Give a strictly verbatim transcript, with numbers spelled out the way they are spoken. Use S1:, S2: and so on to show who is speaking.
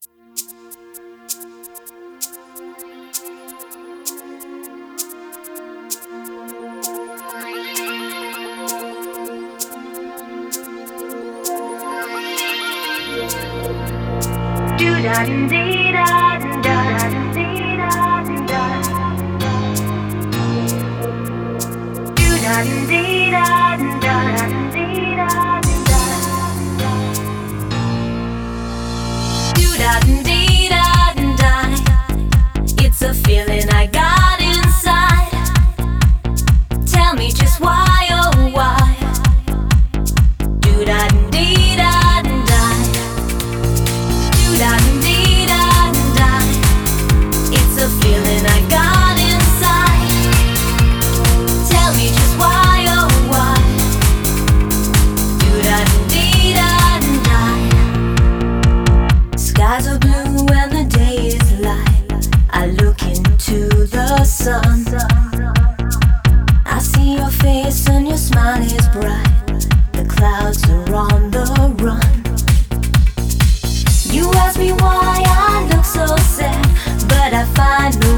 S1: It's a feeling I got inside. Tell me just why, oh why. Do da dee da da. Do da dee da da. It's a feeling I got inside. Tell me just why, oh why. Do da dee da da. Skies are blue and the day is light. I look into the sun. I see your face and your smile is bright. The clouds are on the run. You ask me why I look so sad, but I find no